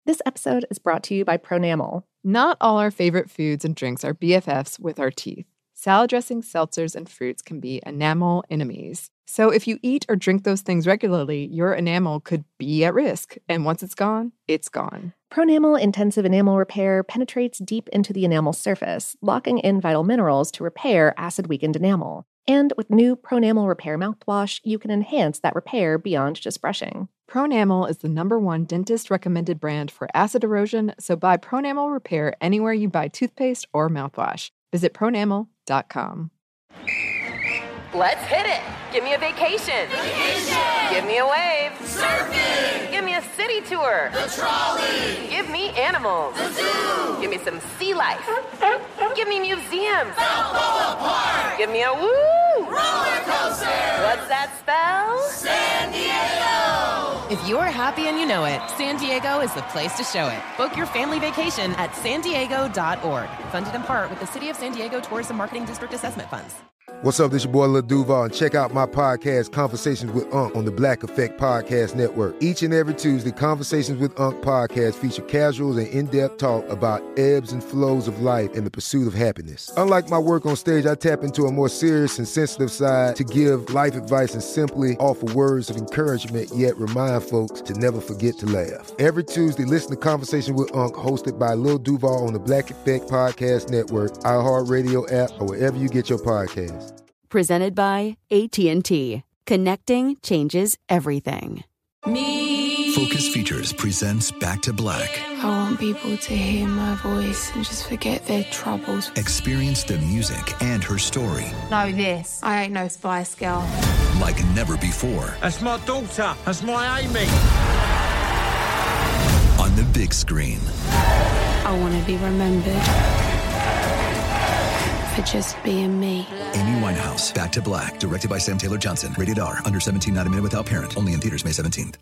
This episode is brought to you by Pronamel. Not all our favorite foods and drinks are BFFs with our teeth. Salad dressings, seltzers, and fruits can be enamel enemies. So if you eat or drink those things regularly, your enamel could be at risk. And once it's gone, it's gone. Pronamel Intensive Enamel Repair penetrates deep into the enamel surface, locking in vital minerals to repair acid-weakened enamel. And with new Pronamel Repair mouthwash, you can enhance that repair beyond just brushing. Pronamel is the #1 dentist-recommended brand for acid erosion, so buy Pronamel Repair anywhere you buy toothpaste or mouthwash. Visit pronamel.com. Let's hit it. Give me a vacation. Give me a wave. Surfing. Give me a city tour. The trolley. Give me animals. The zoo. Give me some sea life. Give me museums. Balboa Park. Give me a woo. Roller coaster. What's that spell? San Diego. If you're happy and you know it, San Diego is the place to show it. Book your family vacation at sandiego.org. Funded in part with the City of San Diego Tourism Marketing District Assessment Funds. What's up, this your boy Lil Duval, and check out my podcast, Conversations with Unc, on the Black Effect Podcast Network. Each and every Tuesday, Conversations with Unc podcast feature casuals and in-depth talk about ebbs and flows of life and the pursuit of happiness. Unlike my work on stage, I tap into a more serious and sensitive side to give life advice and simply offer words of encouragement, yet remind folks to never forget to laugh. Every Tuesday, listen to Conversation with Unc, hosted by Lil Duval on the Black Effect Podcast Network, iHeartRadio app, or wherever you get your podcasts. Presented by AT&T. Connecting changes everything. Focus Features presents Back to Black. I want people to hear my voice and just forget their troubles. Experience the music and her story. Know this. I ain't no Spice Girl. Like never before. That's my daughter. That's my Amy. On the big screen. I want to be remembered for just being me. Amy Winehouse, Back to Black, directed by Sam Taylor Johnson. Rated R, under 17, not a minute without parent. Only in theaters May 17th.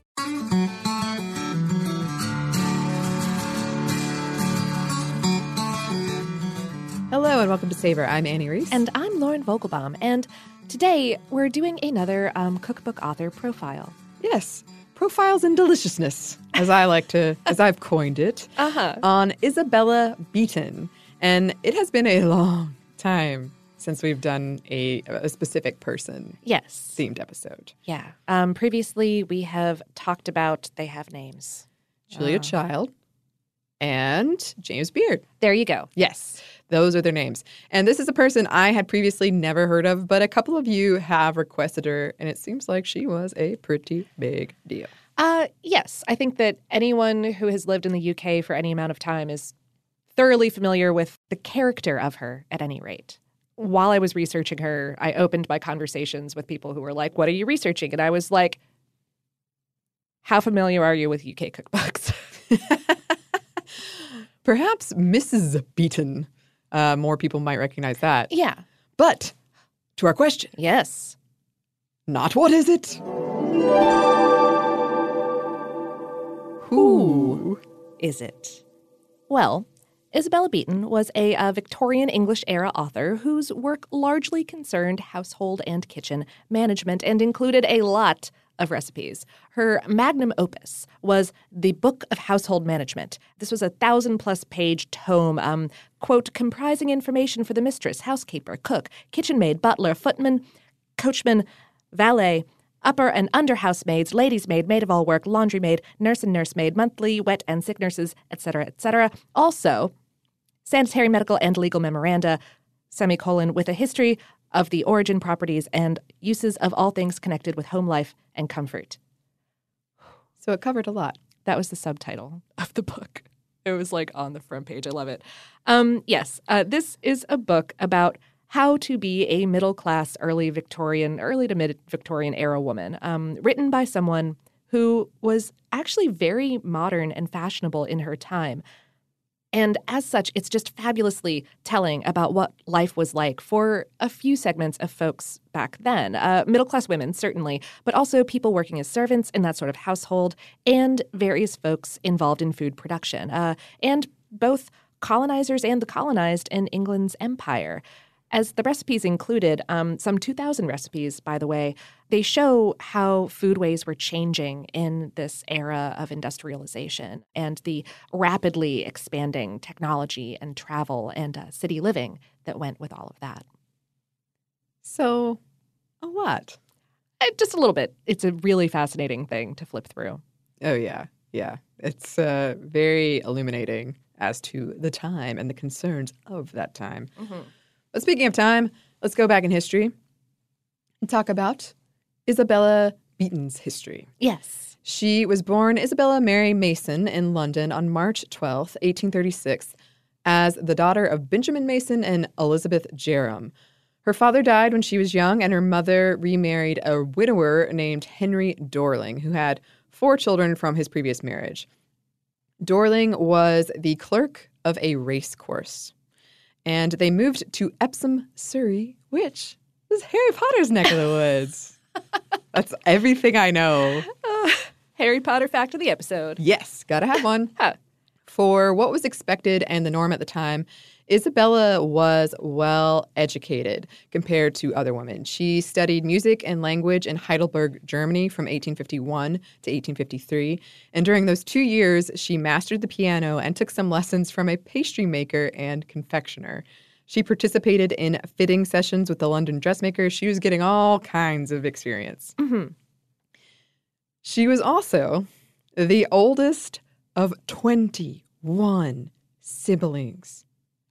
Hello and welcome to Savor. I'm Annie Reese. And I'm Lauren Vogelbaum. And today we're doing another cookbook author profile. Yes, profiles in deliciousness, as I've coined it, on Isabella Beaton. And it has been a long time since we've done a specific person themed episode. Yeah. Previously, we have talked about they have names. Julia Child and James Beard. There you go. Yes, those are their names. And this is a person I had previously never heard of, but a couple of you have requested her, and it seems like she was a pretty big deal. Yes. I think that anyone who has lived in the UK for any amount of time is thoroughly familiar with the character of her, at any rate. While I was researching her, I opened my conversations with people who were like, what are you researching? And I was like, how familiar are you with UK cookbooks? Perhaps Mrs. Beaton. More people might recognize that. Yeah. But to our question. Yes. Not what is it? Who is it? Well, Isabella Beaton was a Victorian English-era author whose work largely concerned household and kitchen management and included a lot of recipes. Her magnum opus was The Book of Household Management. This was a 1,000-plus page tome, quote, comprising information for the mistress, housekeeper, cook, kitchen maid, butler, footman, coachman, valet, upper and under housemaids, ladies' maid, maid of all work, laundry maid, nurse and nursemaid, monthly, wet and sick nurses, etc., etc. Also, sanitary, medical, and legal memoranda, semicolon, with a history of the origin, properties, and uses of all things connected with home life and comfort. So it covered a lot. That was the subtitle of the book. It was like on the front page. I love it. Yes, this is a book about how to be a middle-class early to mid-Victorian era woman, written by someone who was actually very modern and fashionable in her time. And as such, it's just fabulously telling about what life was like for a few segments of folks back then. Middle-class women, certainly, but also people working as servants in that sort of household and various folks involved in food production, and both colonizers and the colonized in England's empire. As the recipes included, some 2,000 recipes, by the way, they show how foodways were changing in this era of industrialization and the rapidly expanding technology and travel and city living that went with all of that. So, a lot. Just a little bit. It's a really fascinating thing to flip through. Oh, yeah. Yeah. It's very illuminating as to the time and the concerns of that time. Mm-hmm. But speaking of time, let's go back in history and talk about Isabella Beeton's history. Yes. She was born Isabella Mary Mason in London on March 12th, 1836, as the daughter of Benjamin Mason and Elizabeth Jerram. Her father died when she was young, and her mother remarried a widower named Henry Dorling, who had 4 children from his previous marriage. Dorling was the clerk of a race course. And they moved to Epsom, Surrey, which is Harry Potter's neck of the woods. That's everything I know. Harry Potter fact of the episode. Yes, gotta have one. For what was expected and the norm at the time, Isabella was well educated compared to other women. She studied music and language in Heidelberg, Germany from 1851 to 1853. And during those 2 years, she mastered the piano and took some lessons from a pastry maker and confectioner. She participated in fitting sessions with the London dressmaker. She was getting all kinds of experience. Mm-hmm. She was also the oldest of 21 siblings.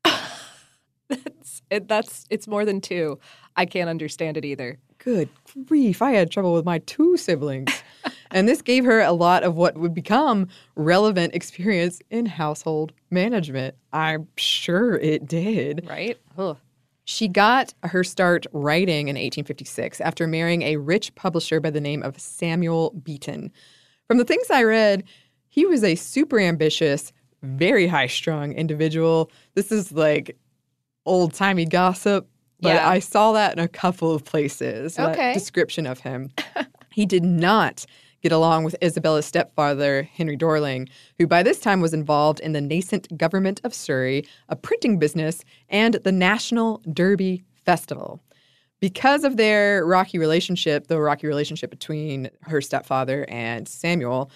It's more than 2. I can't understand it either. Good grief. I had trouble with my 2 siblings. And this gave her a lot of what would become relevant experience in household management. I'm sure it did. Right? Ugh. She got her start writing in 1856 after marrying a rich publisher by the name of Samuel Beeton. From the things I read, he was a super ambitious, very high-strung individual. This is like old-timey gossip, but yeah. I saw that in a couple of places, that description of him. He did not get along with Isabella's stepfather, Henry Dorling, who by this time was involved in the nascent government of Surrey, a printing business, and the National Derby Festival. Because of their rocky relationship, the rocky relationship between her stepfather and Samuel,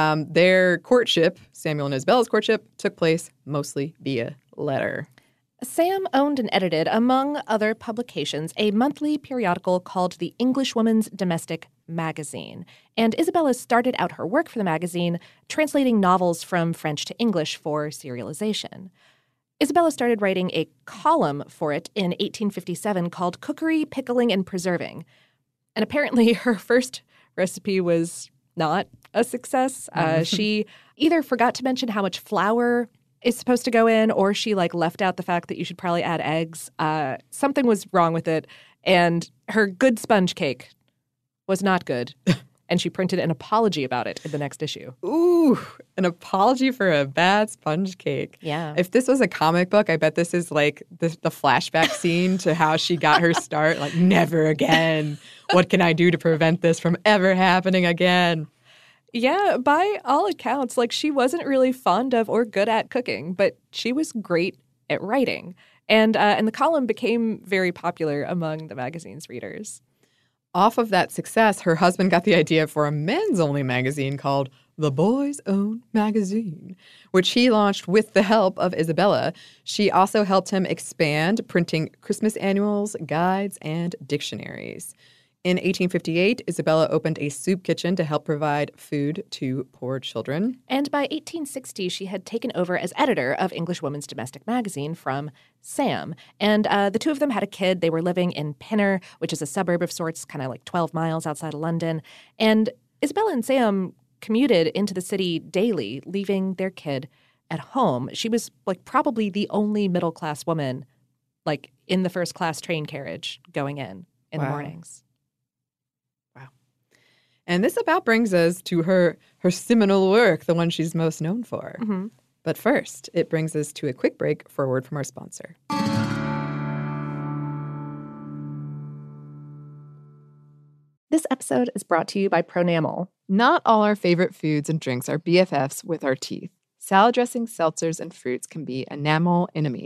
their courtship, Samuel and Isabella's courtship, took place mostly via letter. Sam owned and edited, among other publications, a monthly periodical called the Englishwoman's Domestic Magazine. And Isabella started out her work for the magazine translating novels from French to English for serialization. Isabella started writing a column for it in 1857 called Cookery, Pickling, and Preserving. And apparently her first recipe was not a success. She either forgot to mention how much flour is supposed to go in, or she left out the fact that you should probably add eggs. Something was wrong with it. And her good sponge cake was not good. And she printed an apology about it in the next issue. Ooh, an apology for a bad sponge cake. Yeah. If this was a comic book, I bet this is the flashback scene to how she got her start. Never again. What can I do to prevent this from ever happening again? Yeah, by all accounts, she wasn't really fond of or good at cooking, but she was great at writing. And the column became very popular among the magazine's readers. Off of that success, her husband got the idea for a men's-only magazine called The Boys' Own Magazine, which he launched with the help of Isabella. She also helped him expand, printing Christmas annuals, guides, and dictionaries. In 1858, Isabella opened a soup kitchen to help provide food to poor children. And by 1860, she had taken over as editor of Englishwoman's Domestic Magazine from Sam. And the two of them had a kid. They were living in Pinner, which is a suburb of sorts, kind of 12 miles outside of London. And Isabella and Sam commuted into the city daily, leaving their kid at home. She was probably the only middle-class woman in the first-class train carriage going in the mornings. And this about brings us to her seminal work, the one she's most known for. Mm-hmm. But first, it brings us to a quick break for a word from our sponsor. This episode is brought to you by Pronamel. Not all our favorite foods and drinks are BFFs with our teeth. Salad dressings, seltzers, and fruits can be enamel enemies.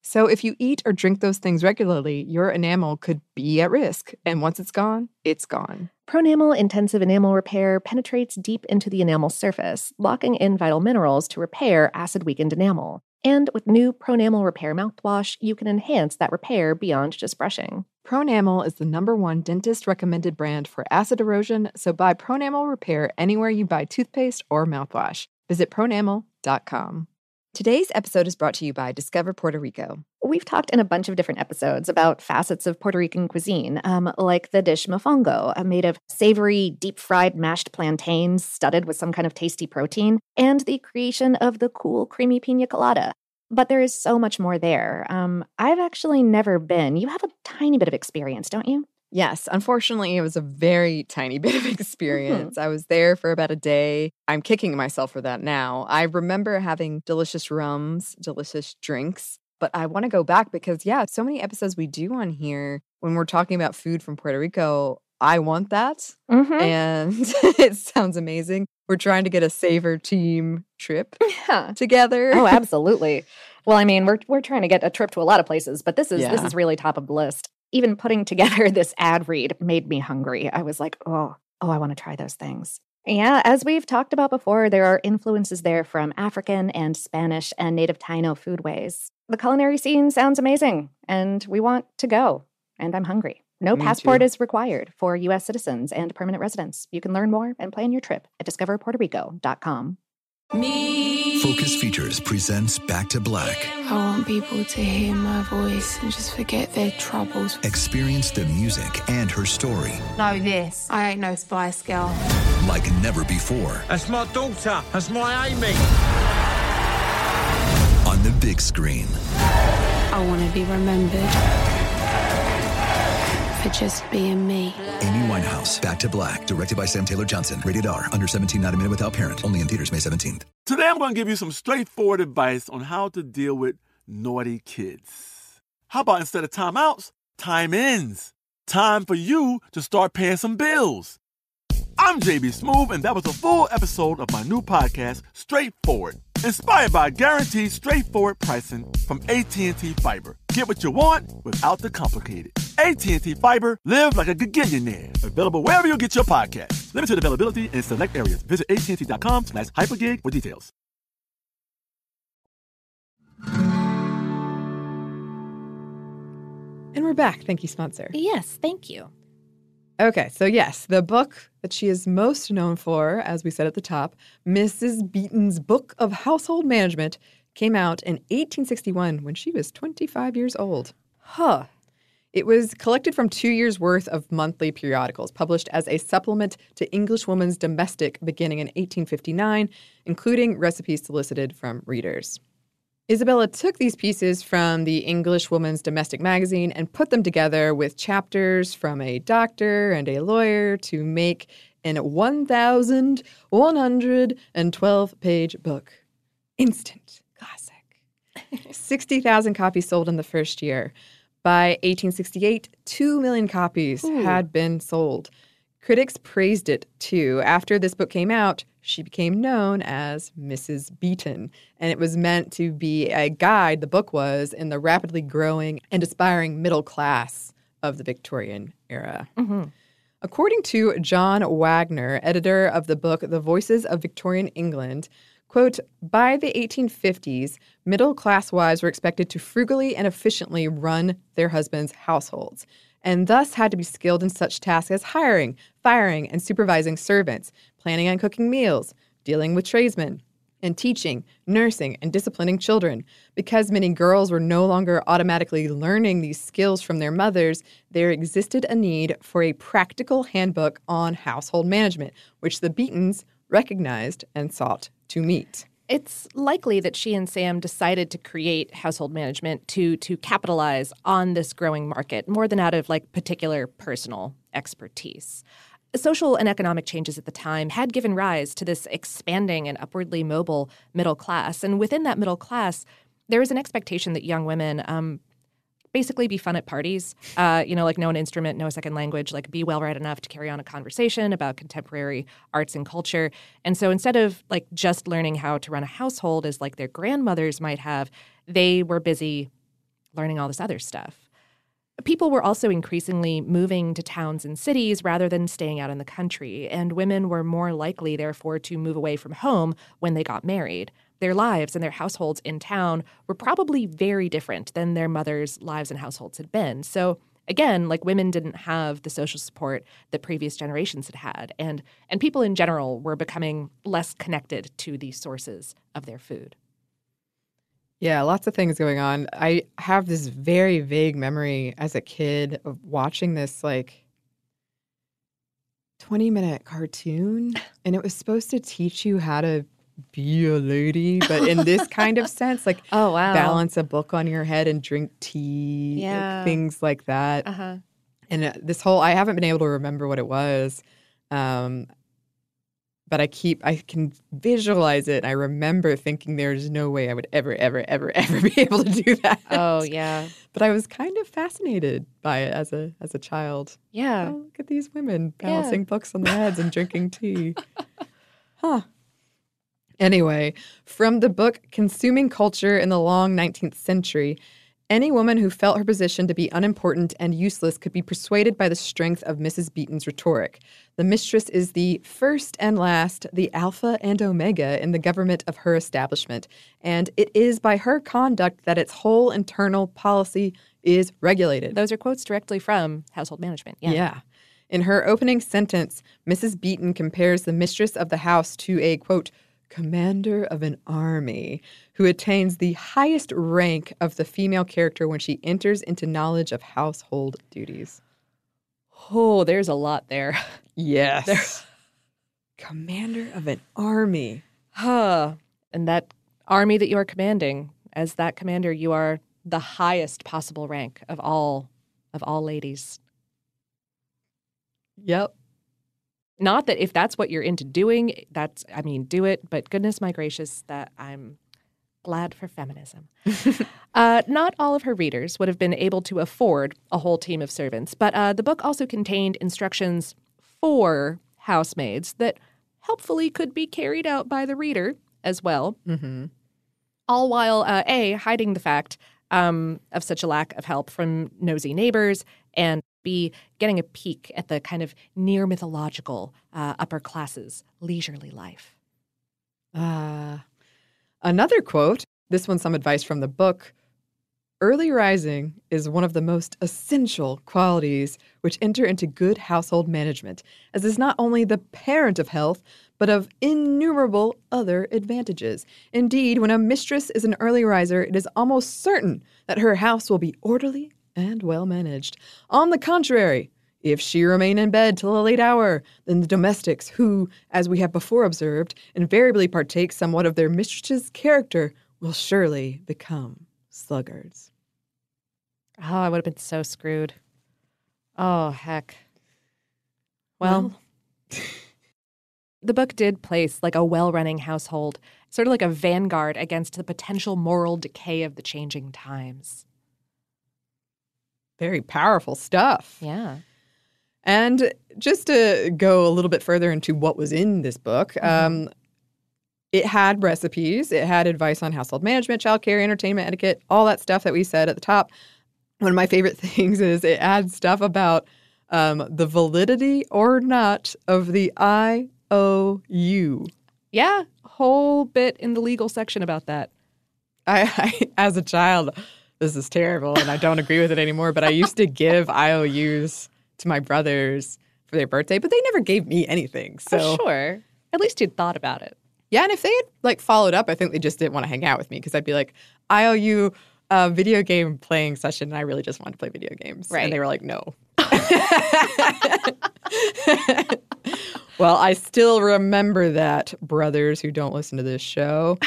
So if you eat or drink those things regularly, your enamel could be at risk. And once it's gone, it's gone. Pronamel intensive enamel repair penetrates deep into the enamel surface, locking in vital minerals to repair acid-weakened enamel. And with new Pronamel Repair mouthwash, you can enhance that repair beyond just brushing. Pronamel is the #1 dentist-recommended brand for acid erosion, so buy Pronamel Repair anywhere you buy toothpaste or mouthwash. Visit pronamel.com. Today's episode is brought to you by Discover Puerto Rico. We've talked in a bunch of different episodes about facets of Puerto Rican cuisine, like the dish mofongo, made of savory, deep-fried mashed plantains studded with some kind of tasty protein, and the creation of the cool, creamy pina colada. But there is so much more there. I've actually never been. You have a tiny bit of experience, don't you? Yes, unfortunately, it was a very tiny bit of experience. I was there for about a day. I'm kicking myself for that now. I remember having delicious rums, delicious drinks, but I want to go back because, so many episodes we do on here when we're talking about food from Puerto Rico. I want that, and it sounds amazing. We're trying to get a Savor team trip together. Oh, absolutely. Well, I mean, we're trying to get a trip to a lot of places, but this is really top of the list. Even putting together this ad read made me hungry. I was like, oh, I want to try those things. Yeah, as we've talked about before, there are influences there from African and Spanish and native Taino foodways. The culinary scene sounds amazing, and we want to go, and I'm hungry. No passport is required for U.S. citizens and permanent residents. You can learn more and plan your trip at discoverpuertorico.com. Focus Features presents Back to Black. I want people to hear my voice and just forget their troubles. Experience the music and her story. Know this, I ain't no Spice Girl. Like never before. That's my daughter. That's my Amy. On the big screen. I want to be remembered for just being me. Amy Winehouse, Back to Black, directed by Sam Taylor Johnson. Rated R, under 17, not a minute without parent. Only in theaters May 17th. Today I'm going to give you some straightforward advice on how to deal with naughty kids. How about instead of timeouts, time-ins? Time for you to start paying some bills. I'm JB Smoove, and that was a full episode of my new podcast, Straightforward. Inspired by guaranteed straightforward pricing from AT&T Fiber. Get what you want without the complicated. AT&T Fiber, live like a gigillionaire. Available wherever you get your podcast. Limited availability in select areas. Visit AT&T.com/hypergig for details. And we're back. Thank you, sponsor. Yes, thank you. Okay, so yes, the book that she is most known for, as we said at the top, Mrs. Beeton's Book of Household Management, came out in 1861 when she was 25 years old. Huh. It was collected from 2 years' worth of monthly periodicals, published as a supplement to English Woman's Domestic beginning in 1859, including recipes solicited from readers. Isabella took these pieces from the English Woman's Domestic magazine and put them together with chapters from a doctor and a lawyer to make an 1,112-page book. Instant classic. 60,000 copies sold in the first year. By 1868, 2 million copies had been sold. Critics praised it, too. After this book came out, she became known as Mrs. Beeton, and it was meant to be a guide, the book was, in the rapidly growing and aspiring middle class of the Victorian era. According to John Wagner, editor of the book The Voices of Victorian England, quote, by the 1850s, middle-class wives were expected to frugally and efficiently run their husbands' households, and thus had to be skilled in such tasks as hiring, firing, and supervising servants, planning and cooking meals, dealing with tradesmen, and teaching, nursing, and disciplining children. Because many girls were no longer automatically learning these skills from their mothers, there existed a need for a practical handbook on household management, which the Beetons recognized and sought to meet. It's likely that she and Sam decided to create household management to capitalize on this growing market more than out of particular personal expertise. Social and economic changes at the time had given rise to this expanding and upwardly mobile middle class. And within that middle class, there was an expectation that young women basically be fun at parties, know an instrument, know a second language, be well-read enough to carry on a conversation about contemporary arts and culture. And so instead of just learning how to run a household as their grandmothers might have, they were busy learning all this other stuff. People were also increasingly moving to towns and cities rather than staying out in the country, and women were more likely, therefore, to move away from home when they got married. Their lives and their households in town were probably very different than their mothers' lives and households had been. So again, like, women didn't have the social support that previous generations had had, and people in general were becoming less connected to the sources of their food. Yeah, lots of things going on. I have this very vague memory as a kid of watching this, 20-minute cartoon, and it was supposed to teach you how to be a lady, but in this kind of sense, oh, wow, balance a book on your head and drink tea, things like that. Uh-huh. And I haven't been able to remember what it was, but I can visualize it. I remember thinking there's no way I would ever, ever, ever, ever be able to do that. Oh, yeah. But I was kind of fascinated by it as a child. Yeah. Oh, look at these women balancing books on their heads and drinking tea. Huh. Anyway, from the book Consuming Culture in the Long 19th Century, any woman who felt her position to be unimportant and useless could be persuaded by the strength of Mrs. Beeton's rhetoric. The mistress is the first and last, the alpha and omega in the government of her establishment, and it is by her conduct that its whole internal policy is regulated. Those are quotes directly from Household Management. Yeah. In her opening sentence, Mrs. Beeton compares the mistress of the house to a, quote, commander of an army who attains the highest rank of the female character when she enters into knowledge of household duties. Oh, there's a lot there. Yes. Commander of an army. And that army that you are commanding, as that commander, you are the highest possible rank of all ladies. Yep. Not that if that's what you're into doing, do it. But goodness my gracious, that I'm glad for feminism. Not all of her readers would have been able to afford a whole team of servants, but the book also contained instructions for housemaids that helpfully could be carried out by the reader as well. Mm-hmm. All while, A, hiding the fact of such a lack of help from nosy neighbors, and B, getting a peek at the kind of near mythological upper classes' leisurely life. Another quote, this one's some advice from the book. Early rising is one of the most essential qualities which enter into good household management, as is not only the parent of health, but of innumerable other advantages. Indeed, when a mistress is an early riser, it is almost certain that her house will be orderly and well managed. On the contrary, if she remain in bed till a late hour, then the domestics who, as we have before observed, invariably partake somewhat of their mistress's character will surely become sluggards. Oh, I would have been so screwed. Oh, heck. Well, the book did place a well-running household, sort of like a vanguard against the potential moral decay of the changing times. Very powerful stuff. Yeah. And just to go a little bit further into what was in this book, it had recipes, it had advice on household management, childcare, entertainment, etiquette, all that stuff that we said at the top. One of my favorite things is it adds stuff about the validity or not of the IOU. Yeah, a whole bit in the legal section about that. I as a child, this is terrible and I don't agree with it anymore, but I used to give IOUs to my brothers for their birthday, but they never gave me anything. So oh, sure. At least you'd thought about it. Yeah, and if they had followed up, I think they just didn't want to hang out with me because I'd be like, I owe you a video game playing session, and I really just wanted to play video games. Right. And they were like, no. Well, I still remember that, brothers who don't listen to this show.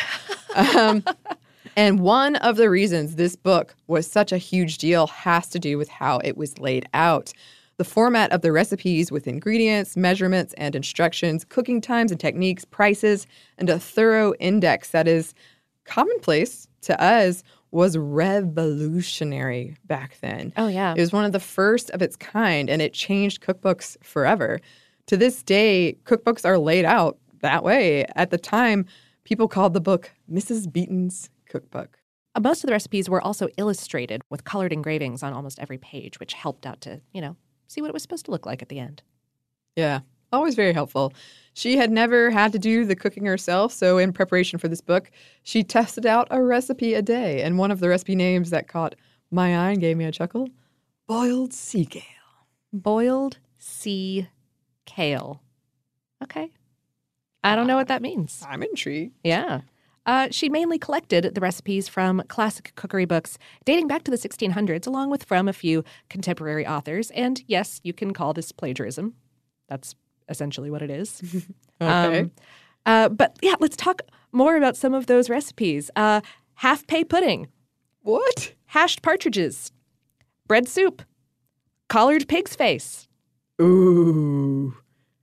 And one of the reasons this book was such a huge deal has to do with how it was laid out. The format of the recipes with ingredients, measurements, and instructions, cooking times and techniques, prices, and a thorough index that is commonplace to us was revolutionary back then. Oh, yeah. It was one of the first of its kind, and it changed cookbooks forever. To this day, cookbooks are laid out that way. At the time, people called the book Mrs. Beeton's Cookbook. Most of the recipes were also illustrated with colored engravings on almost every page, which helped out to, see what it was supposed to look like at the end. Yeah, always very helpful. She had never had to do the cooking herself, so in preparation for this book, she tested out a recipe a day. And one of the recipe names that caught my eye and gave me a chuckle, boiled sea kale. Boiled sea kale. Okay. I don't know what that means. I'm intrigued. Yeah. She mainly collected the recipes from classic cookery books dating back to the 1600s, along with from a few contemporary authors. And yes, you can call this plagiarism. That's essentially what it is. Okay. But yeah, let's talk more about some of those recipes. Half-pay pudding. What? Hashed partridges. Bread soup. Collared pig's face. Ooh.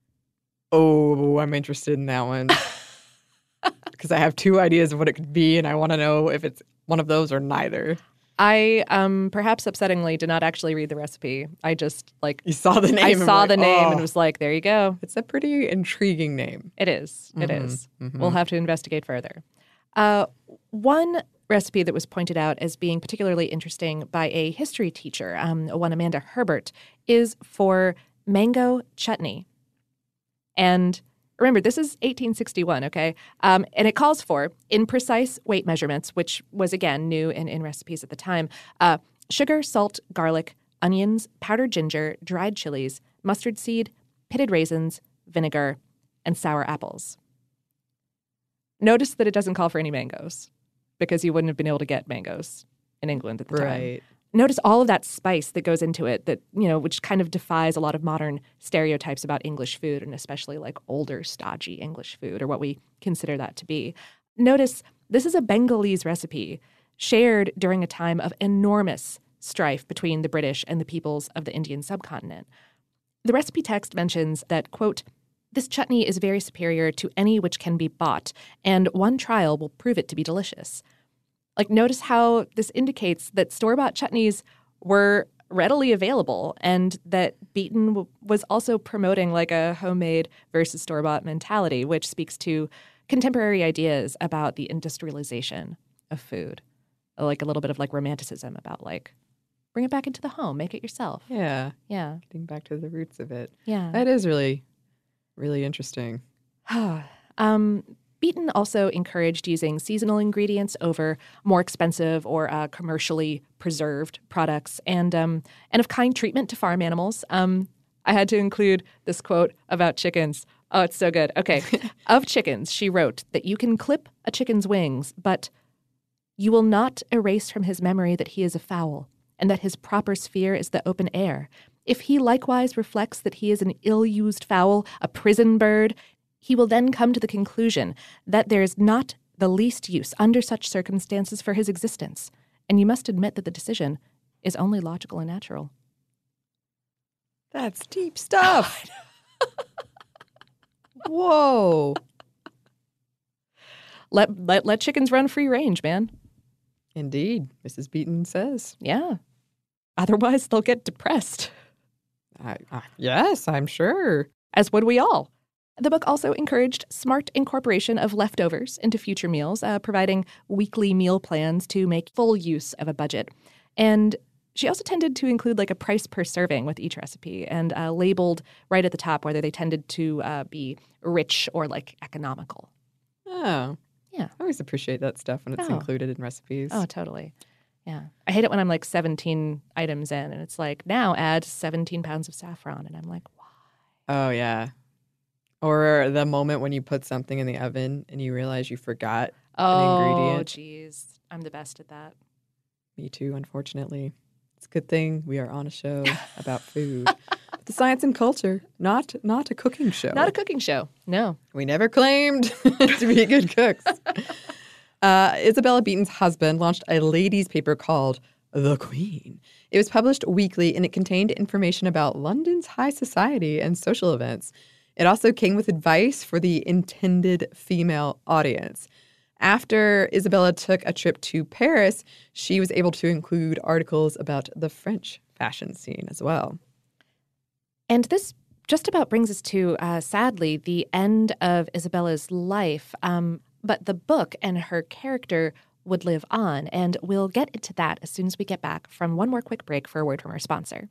Oh, I'm interested in that one. Because I have two ideas of what it could be, and I want to know if it's one of those or neither. I, perhaps upsettingly, did not actually read the recipe. I just, You saw the name. I saw the name and was like, there you go. It's a pretty intriguing name. It is. It is. Mm-hmm. We'll have to investigate further. One recipe that was pointed out as being particularly interesting by a history teacher, one Amanda Herbert, is for mango chutney. And remember, this is 1861, okay? And it calls for, in precise weight measurements, which was, again, new in recipes at the time, sugar, salt, garlic, onions, powdered ginger, dried chilies, mustard seed, pitted raisins, vinegar, and sour apples. Notice that it doesn't call for any mangoes, because you wouldn't have been able to get mangoes in England at the time. Right. Notice all of that spice that goes into it that, which kind of defies a lot of modern stereotypes about English food, and especially like older, stodgy English food, or what we consider that to be. Notice this is a Bengalese recipe shared during a time of enormous strife between the British and the peoples of the Indian subcontinent. The recipe text mentions that, quote, "This chutney is very superior to any which can be bought, and one trial will prove it to be delicious." Notice how this indicates that store-bought chutneys were readily available, and that Beeton was also promoting a homemade versus store-bought mentality, which speaks to contemporary ideas about the industrialization of food. A little bit of romanticism about bring it back into the home, make it yourself. Yeah. Yeah. Getting back to the roots of it. Yeah. That is really, really interesting. Beeton also encouraged using seasonal ingredients over more expensive or commercially preserved products, and of kind treatment to farm animals. I had to include this quote about chickens. Oh, it's so good. Okay. Of chickens, she wrote that you can clip a chicken's wings, but you will not erase from his memory that he is a fowl, and that his proper sphere is the open air. If he likewise reflects that he is an ill-used fowl, a prison bird, he will then come to the conclusion that there is not the least use under such circumstances for his existence, and you must admit that the decision is only logical and natural. That's deep stuff. Whoa. Let chickens run free range, man. Indeed, Mrs. Beeton says. Yeah. Otherwise, they'll get depressed. Yes, I'm sure. As would we all. The book also encouraged smart incorporation of leftovers into future meals, providing weekly meal plans to make full use of a budget. And she also tended to include a price per serving with each recipe, and labeled right at the top whether they tended to be rich or economical. Oh. Yeah. I always appreciate that stuff when it's included in recipes. Oh, totally. Yeah. I hate it when I'm 17 items in and it's now add 17 pounds of saffron. And I'm like, why? Oh, yeah. Or the moment when you put something in the oven and you realize you forgot an ingredient. Oh, geez. I'm the best at that. Me too, unfortunately. It's a good thing we are on a show about food. The science and culture, not a cooking show. Not a cooking show, no. We never claimed to be good cooks. Isabella Beeton's husband launched a ladies' paper called The Queen. It was published weekly, and it contained information about London's high society and social events. It also came with advice for the intended female audience. After Isabella took a trip to Paris, she was able to include articles about the French fashion scene as well. And this just about brings us to, sadly, the end of Isabella's life. But the book and her character would live on, and we'll get into that as soon as we get back from one more quick break for a word from our sponsor.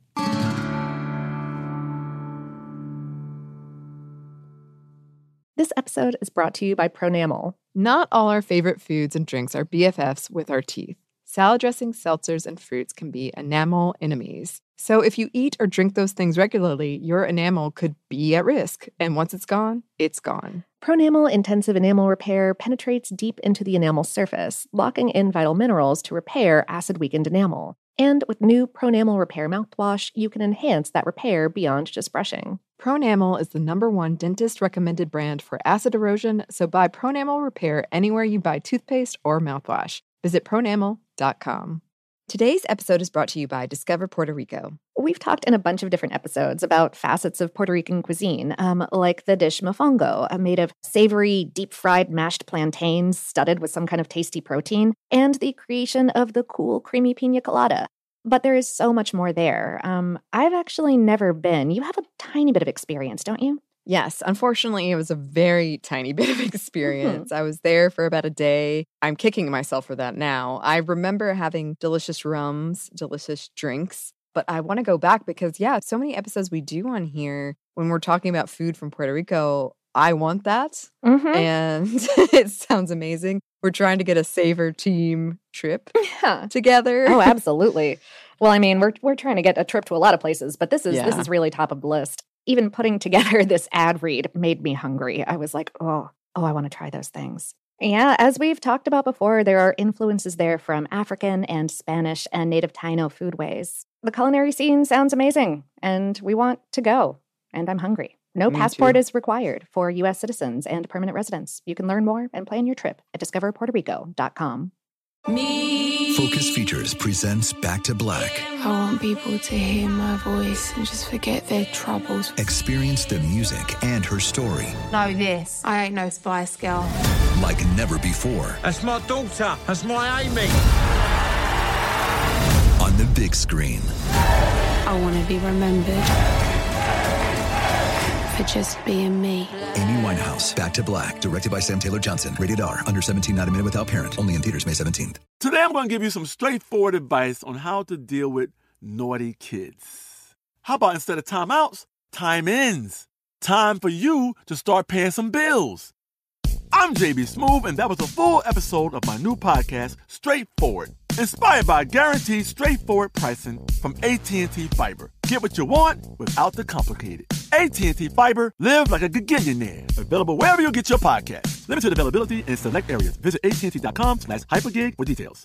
This episode is brought to you by Pronamel. Not all our favorite foods and drinks are BFFs with our teeth. Salad dressings, seltzers, and fruits can be enamel enemies. So if you eat or drink those things regularly, your enamel could be at risk. And once it's gone, it's gone. Pronamel Intensive Enamel Repair penetrates deep into the enamel surface, locking in vital minerals to repair acid-weakened enamel. And with new Pronamel Repair mouthwash, you can enhance that repair beyond just brushing. Pronamel is the #1 dentist-recommended brand for acid erosion, so buy Pronamel Repair anywhere you buy toothpaste or mouthwash. Visit pronamel.com. Today's episode is brought to you by Discover Puerto Rico. We've talked in a bunch of different episodes about facets of Puerto Rican cuisine, like the dish mofongo, made of savory, deep-fried mashed plantains studded with some kind of tasty protein, and the creation of the cool, creamy piña colada. But there is so much more there. I've actually never been. You have a tiny bit of experience, don't you? Yes, unfortunately, it was a very tiny bit of experience. I was there for about a day. I'm kicking myself for that now. I remember having delicious rums, delicious drinks, but I want to go back because, so many episodes we do on here when we're talking about food from Puerto Rico, I want that, and it sounds amazing. We're trying to get a Savor team trip together. Oh, absolutely. Well, I mean, we're trying to get a trip to a lot of places, but this is really top of the list. Even putting together this ad read made me hungry. I was like, oh, I want to try those things. Yeah, as we've talked about before, there are influences there from African and Spanish and native Taino foodways. The culinary scene sounds amazing, and we want to go. And I'm hungry. No passport is required for U.S. citizens and permanent residents. You can learn more and plan your trip at discoverpuertorico.com. Focus Features presents Back to Black. I want people to hear my voice and just forget their troubles. Experience the music and her story. Know this. I ain't no Spice Girl. Like never before. That's my daughter. That's my Amy. On the big screen. I want to be remembered for just being me. Amy Winehouse, Back to Black, directed by Sam Taylor Johnson. Rated R, under 17, not admitted without parent. Only in theaters May 17th. Today I'm going to give you some straightforward advice on how to deal with naughty kids. How about instead of timeouts, time-ins? Time for you to start paying some bills. I'm JB Smoove, and that was a full episode of my new podcast, Straightforward, inspired by guaranteed straightforward pricing from AT&T Fiber. Get what you want without the complicated. AT&T Fiber, live like a gigillionaire. Available wherever you get your podcasts. Limited availability in select areas. Visit AT&T.com/hypergig for details.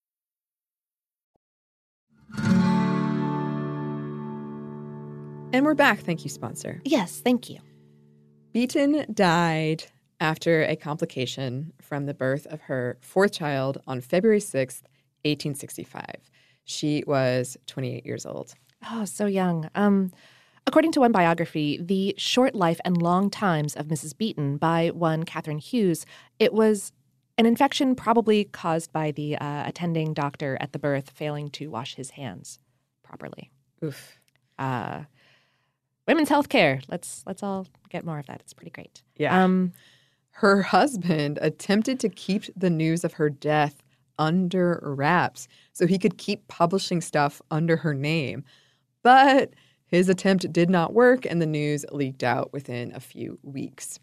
And we're back. Thank you, sponsor. Yes, thank you. Beaton died after a complication from the birth of her fourth child on February 6th, 1865. She was 28 years old. Oh, so young. According to one biography, The Short Life and Long Times of Mrs. Beaton by one Catherine Hughes, it was an infection probably caused by the attending doctor at the birth failing to wash his hands properly. Oof. Women's health care. Let's all get more of that. It's pretty great. Yeah. Her husband attempted to keep the news of her death under wraps so he could keep publishing stuff under her name. But his attempt did not work, and the news leaked out within a few weeks.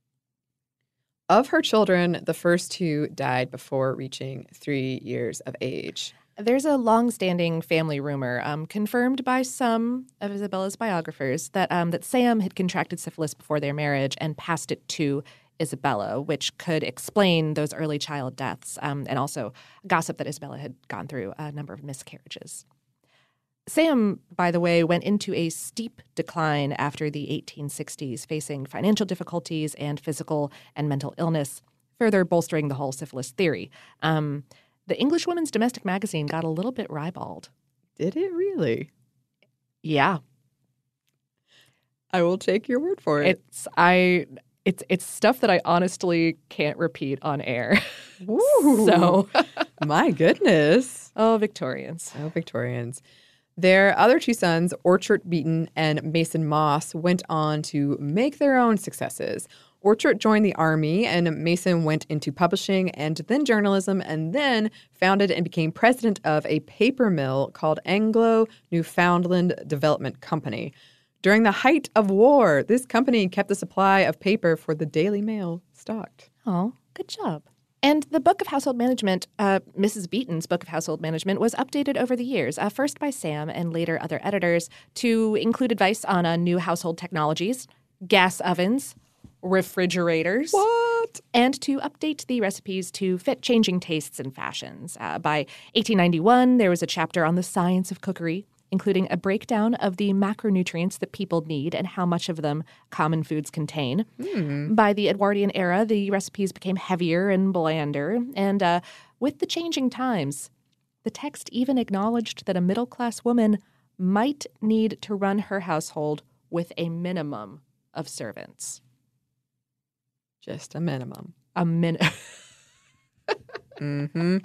Of her children, the first two died before reaching 3 years of age. There's a long-standing family rumor, confirmed by some of Isabella's biographers, that Sam had contracted syphilis before their marriage and passed it to Isabella, which could explain those early child deaths, and also gossip that Isabella had gone through a number of miscarriages. Sam, by the way, went into a steep decline after the 1860s, facing financial difficulties and physical and mental illness, further bolstering the whole syphilis theory. The English Women's Domestic Magazine got a little bit ribald. Did it really? Yeah. I will take your word for it. It's stuff that I honestly can't repeat on air. Ooh. So, my goodness. Oh, Victorians. Their other two sons, Orchard Beaton and Mason Moss, went on to make their own successes. Orchard joined the army, and Mason went into publishing and then journalism, and then founded and became president of a paper mill called Anglo Newfoundland Development Company. During the height of war, this company kept the supply of paper for the Daily Mail stocked. Oh, good job. And the Book of Household Management, Mrs. Beeton's Book of Household Management, was updated over the years, first by Sam and later other editors, to include advice on new household technologies, gas ovens, refrigerators. What? And to update the recipes to fit changing tastes and fashions. By 1891, there was a chapter on the science of cookery, including a breakdown of the macronutrients that people need and how much of them common foods contain. By the Edwardian era, the recipes became heavier and blander, and with the changing times, the text even acknowledged that a middle-class woman might need to run her household with a minimum of servants. Just a minimum. A minimum. Mm-hmm.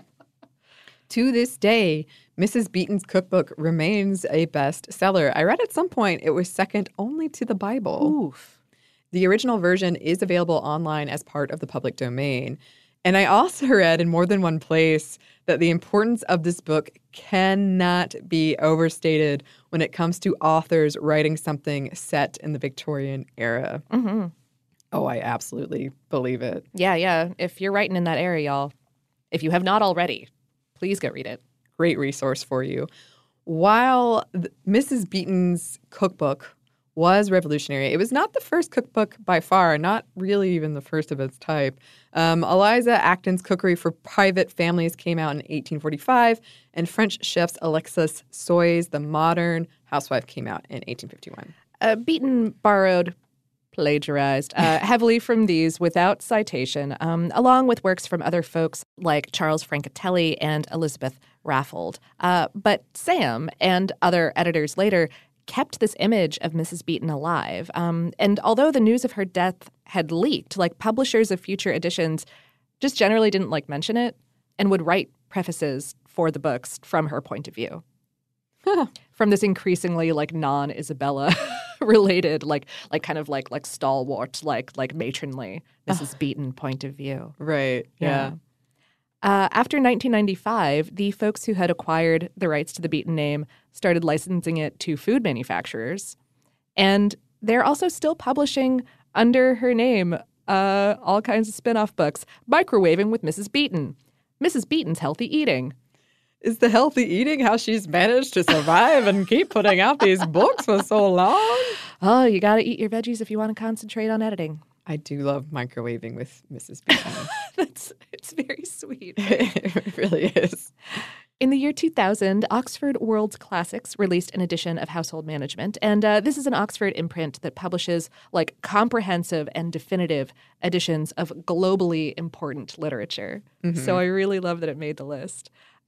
To this day, Mrs. Beeton's cookbook remains a bestseller. I read at some point it was second only to the Bible. Oof. The original version is available online as part of the public domain. And I also read in more than one place that the importance of this book cannot be overstated when it comes to authors writing something set in the Victorian era. Mm-hmm. Oh, I absolutely believe it. Yeah. If you're writing in that era, y'all, if you have not already, please go read it. Great resource for you. While Mrs. Beeton's cookbook was revolutionary, it was not the first cookbook by far, not really even the first of its type. Eliza Acton's Cookery for Private Families came out in 1845, and French chef's Alexis Soy's The Modern Housewife came out in 1851. Beeton borrowed, plagiarized heavily from these without citation, along with works from other folks like Charles Francatelli and Elizabeth Raffold. But Sam and other editors later kept this image of Mrs. Beeton alive. And although the news of her death had leaked, publishers of future editions just generally didn't mention it and would write prefaces for the books from her point of view. From this increasingly non-Isabella related, kind of stalwart, matronly Mrs. Beeton point of view. Right. Yeah. After 1995, the folks who had acquired the rights to the Beeton name started licensing it to food manufacturers. And they're also still publishing under her name all kinds of spin-off books. Microwaving with Mrs. Beeton. Mrs. Beeton's Healthy Eating. Is the healthy eating how she's managed to survive and keep putting out these books for so long? Oh, you got to eat your veggies if you want to concentrate on editing. I do love microwaving with Mrs. Beeton. It's very sweet. It really is. In the year 2000, Oxford World's Classics released an edition of Household Management, and this is an Oxford imprint that publishes comprehensive and definitive editions of globally important literature. Mm-hmm. So I really love that it made the list.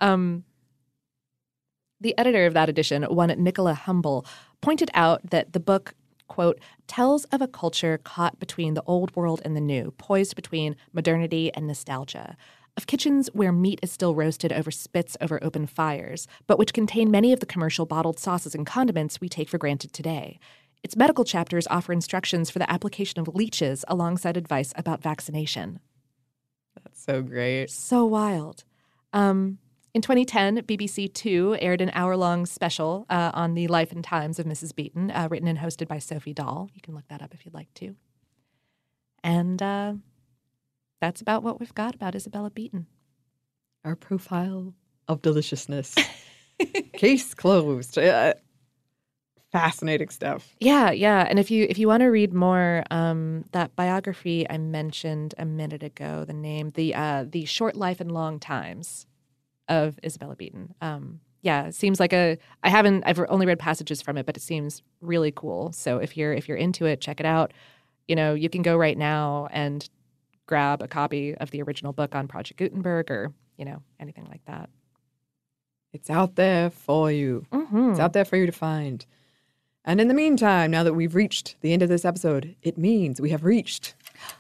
The editor of that edition, one Nicola Humble, pointed out that the book, quote, tells of a culture caught between the old world and the new, poised between modernity and nostalgia, of kitchens where meat is still roasted over spits over open fires, but which contain many of the commercial bottled sauces and condiments we take for granted today. Its medical chapters offer instructions for the application of leeches alongside advice about vaccination. That's so great. So wild. In 2010, BBC Two aired an hour-long special on the life and times of Mrs. Beeton, written and hosted by Sophie Dahl. You can look that up if you'd like to. And that's about what we've got about Isabella Beeton. Our profile of deliciousness. Case closed. Fascinating stuff. Yeah. And if you want to read more, that biography I mentioned a minute ago, the name, the Short Life and Long Times of Isabella Beeton. It seems like I've only read passages from it, but it seems really cool. So if you're into it, check it out. You can go right now and grab a copy of the original book on Project Gutenberg or, anything like that. It's out there for you. Mm-hmm. It's out there for you to find. And in the meantime, now that we've reached the end of this episode, it means we have reached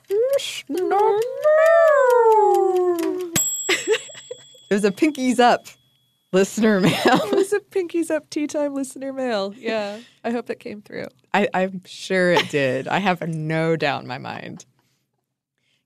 It was a Pinkies Up listener mail. It was a Pinkies Up Tea Time listener mail. Yeah. I hope that came through. I'm sure it did. I have no doubt in my mind.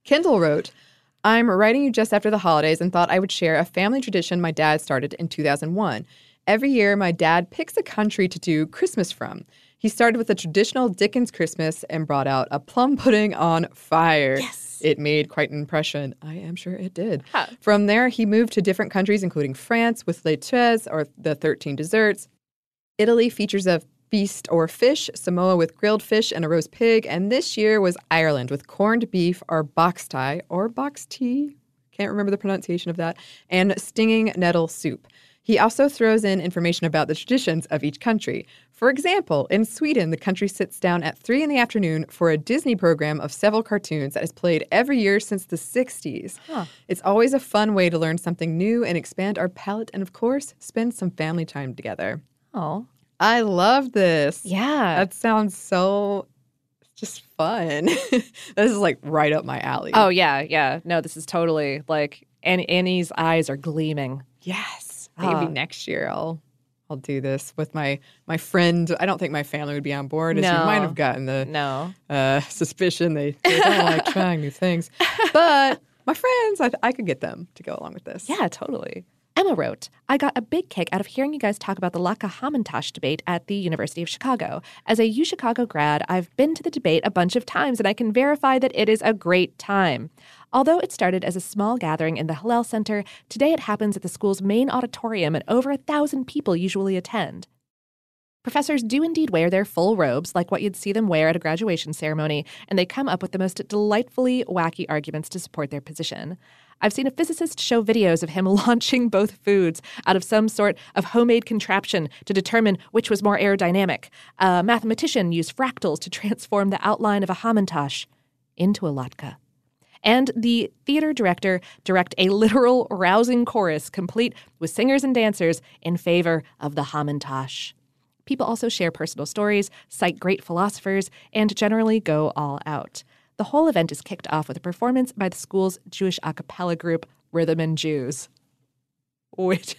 Kendall wrote, I'm writing you just after the holidays and thought I would share a family tradition my dad started in 2001. Every year, my dad picks a country to do Christmas from. He started with a traditional Dickens Christmas and brought out a plum pudding on fire. Yes. It made quite an impression. I am sure it did. Huh. From there, he moved to different countries, including France with Les 13, or the 13 desserts. Italy features a feast or fish, Samoa with grilled fish and a roast pig, and this year was Ireland with corned beef or box tie or box tea, can't remember the pronunciation of that, and stinging nettle soup. He also throws in information about the traditions of each country. For example, in Sweden, the country sits down at 3 p.m. for a Disney program of several cartoons that has played every year since the 60s. Huh. It's always a fun way to learn something new and expand our palate and, of course, spend some family time together. Oh, I love this. yeah. That sounds so just fun. This is like right up my alley. Oh, yeah. No, this is totally like Annie's eyes are gleaming. Yes. Maybe next year I'll do this with my friend. I don't think my family would be on board, as you might have gotten the suspicion they don't like trying new things. But my friends, I could get them to go along with this. Yeah, totally. Emma wrote, I got a big kick out of hearing you guys talk about the Laka Hamantash debate at the University of Chicago. As a UChicago grad, I've been to the debate a bunch of times, and I can verify that it is a great time. Although it started as a small gathering in the Hillel Center, today it happens at the school's main auditorium, and over 1,000 people usually attend. Professors do indeed wear their full robes, like what you'd see them wear at a graduation ceremony, and they come up with the most delightfully wacky arguments to support their position. I've seen a physicist show videos of him launching both foods out of some sort of homemade contraption to determine which was more aerodynamic. A mathematician used fractals to transform the outline of a hamantash into a latke. And the theater director direct a literal rousing chorus complete with singers and dancers in favor of the hamantash. People also share personal stories, cite great philosophers, and generally go all out. The whole event is kicked off with a performance by the school's Jewish a cappella group, Rhythm and Jews, which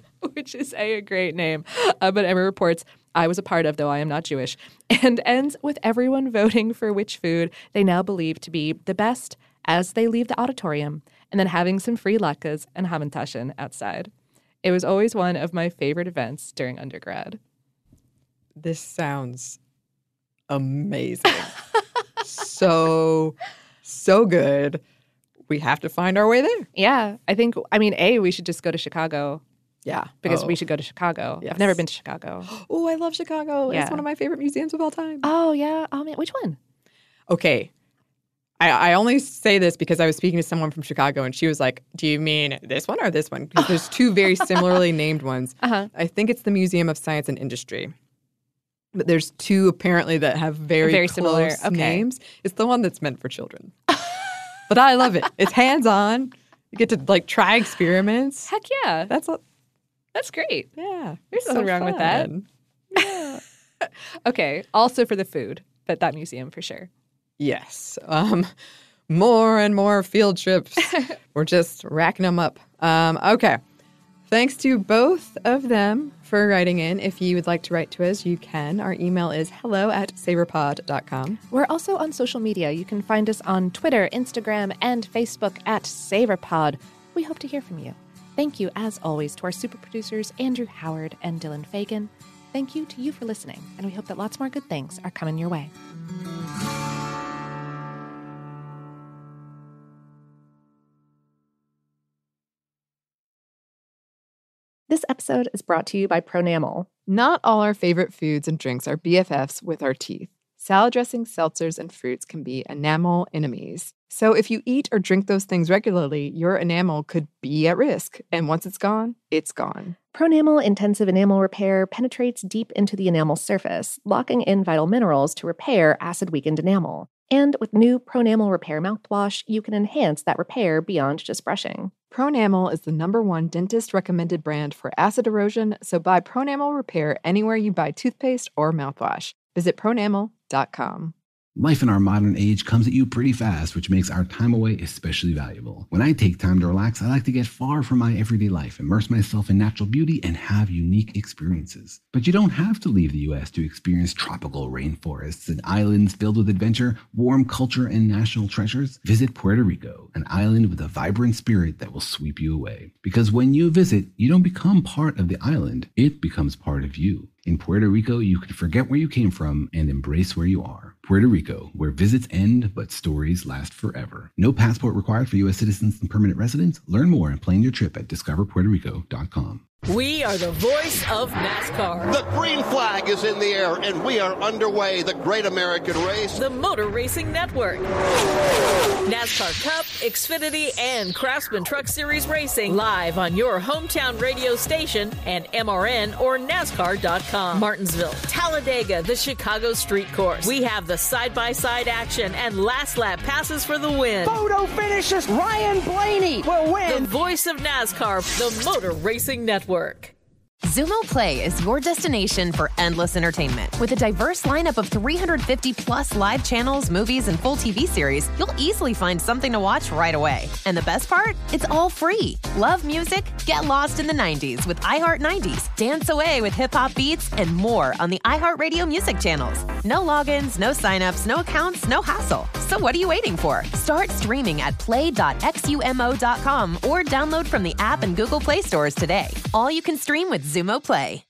is a great name. But Emma reports, I was a part of, though I am not Jewish, and ends with everyone voting for which food they now believe to be the best as they leave the auditorium, and then having some free latkes and hamantashen outside. It was always one of my favorite events during undergrad. This sounds amazing. So good. We have to find our way there. Yeah. We should just go to Chicago. Yeah. Because we should go to Chicago. Yes. I've never been to Chicago. Oh, I love Chicago. Yeah. It's one of my favorite museums of all time. Oh, yeah. Oh, man. Which one? Okay. I only say this because I was speaking to someone from Chicago, and she was like, do you mean this one or this one? Because there's two very similarly named ones. Uh-huh. I think it's the Museum of Science and Industry. But there's two apparently that have very close similar names. It's the one that's meant for children. But I love it. It's hands-on. You get to try experiments. Heck yeah. That's great. Yeah. There's nothing wrong with that. Yeah. Okay. Also for the food, but that museum for sure. Yes. More and more field trips. We're just racking them up. Okay. Thanks to both of them for writing in. If you would like to write to us, you can. Our email is hello@savorpod.com. We're also on social media. You can find us on Twitter, Instagram, and Facebook @SavorPod. We hope to hear from you. Thank you, as always, to our super producers, Andrew Howard and Dylan Fagan. Thank you to you for listening, and we hope that lots more good things are coming your way. This episode is brought to you by Pronamel. Not all our favorite foods and drinks are BFFs with our teeth. Salad dressings, seltzers, and fruits can be enamel enemies. So if you eat or drink those things regularly, your enamel could be at risk. And once it's gone, it's gone. Pronamel Intensive Enamel Repair penetrates deep into the enamel surface, locking in vital minerals to repair acid-weakened enamel. And with new Pronamel Repair mouthwash, you can enhance that repair beyond just brushing. Pronamel is the #1 dentist-recommended brand for acid erosion, so buy Pronamel Repair anywhere you buy toothpaste or mouthwash. Visit pronamel.com. Life in our modern age comes at you pretty fast, which makes our time away especially valuable. When I take time to relax, I like to get far from my everyday life, immerse myself in natural beauty, and have unique experiences. But you don't have to leave the U.S. to experience tropical rainforests and islands filled with adventure, warm culture, and national treasures. Visit Puerto Rico, an island with a vibrant spirit that will sweep you away. Because when you visit, you don't become part of the island, it becomes part of you. In Puerto Rico, you can forget where you came from and embrace where you are. Puerto Rico, where visits end, but stories last forever. No passport required for U.S. citizens and permanent residents. Learn more and plan your trip at discoverpuertorico.com. We are the voice of NASCAR. The green flag is in the air, and we are underway. The Great American Race. The Motor Racing Network. NASCAR Cup, Xfinity, and Craftsman Truck Series Racing live on your hometown radio station and MRN or NASCAR.com. Martinsville, Talladega, the Chicago Street Course. We have the side-by-side action and last lap passes for the win. Photo finishes. Ryan Blaney will win. The voice of NASCAR, the Motor Racing Network. Xumo Play is your destination for endless entertainment. With a diverse lineup of 350-plus live channels, movies, and full TV series, you'll easily find something to watch right away. And the best part? It's all free. Love music? Get lost in the 90s with iHeart 90s, dance away with hip-hop beats, and more on the iHeartRadio music channels. No logins, no signups, no accounts, no hassle. So what are you waiting for? Start streaming at play.xumo.com or download from the app and Google Play stores today. All you can stream with Xumo Play.